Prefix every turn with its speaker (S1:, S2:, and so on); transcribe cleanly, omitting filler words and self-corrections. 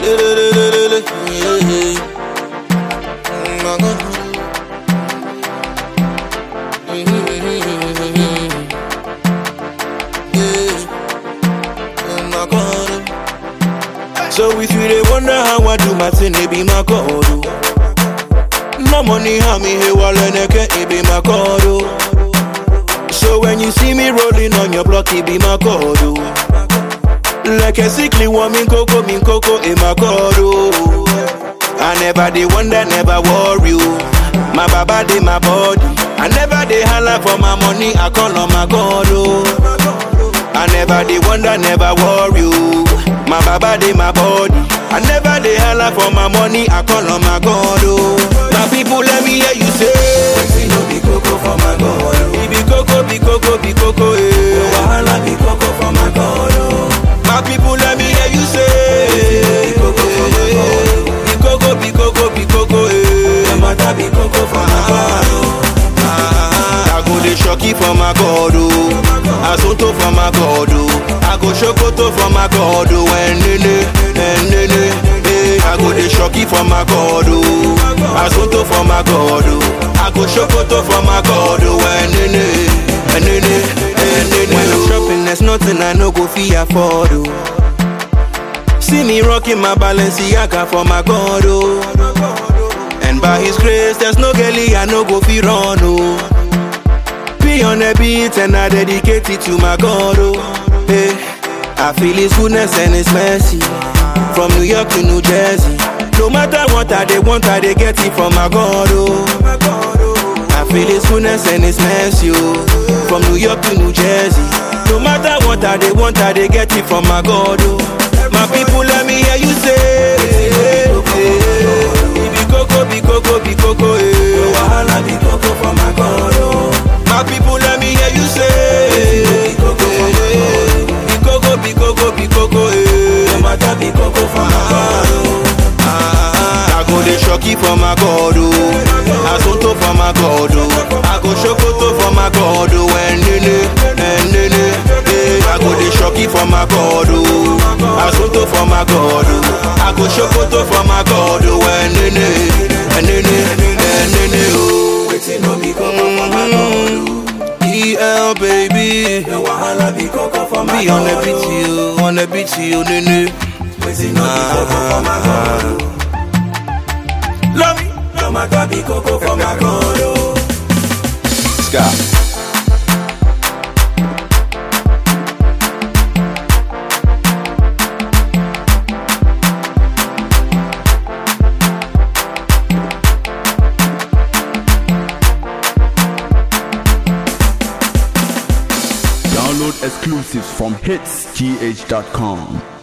S1: So if you dey wonder how I do my thing, it be my God. No money, how me here while it be my God. So when you see me rolling on your block, it be my God. Like a sickly woman, coco, in my God. I never dey wonder, never worry. My baba dey my body. I never dey holla for my money, I call on my God. I never dey wonder, never worry. My baba dey my body. I never dey holla for my money, I call on my God. My people, let me hear you say,
S2: wetin no be coco for my God.
S1: Be coco, eh.
S2: Wahala be coco for my God.
S1: My people, let me hear you say,
S2: be coco for my God.
S1: Be coco, eh.
S2: No matter be coco for my God.
S1: I go dey shocky for my God, Asonto for my God, I go shokoto for my God, I go dey shocky for my God, Asonto for my God, I go shokoto for my God, when I'm shopping, there's nothing I no go fi afford. See me rocking my Balenciaga for my God, and by His grace, there's no girlie I no go fi run, Be on the beat and I dedicate it to my God, Hey, I feel His goodness and His mercy from New York to New Jersey. No matter what I they want, I they get it from my God, I feel His goodness and His mercy, from New York to New Jersey. No matter what I they want, I they get it from my God, My people, let me hear you say, be coco, eh.
S2: Wahala be coco for my God.
S1: My people, let me hear you say,
S2: be coco for my God.
S1: Be coco, eh.
S2: No matter be coco for my God.
S1: I go dey shocky for my God, Asonto for my God, I go shokoto for my God, I go dey shocky for my God, Asonto for my God, I go shokoto for my God,
S2: Wetin no be coco for my God.
S1: EL baby,
S2: No wahala be coco for my
S1: be
S2: God.
S1: on the beat, you, nene.
S2: Wetin no be coco for my God.
S1: Love me.
S2: No matter be coco for my God.
S1: Scott.
S3: Download exclusives from hitsgh.com.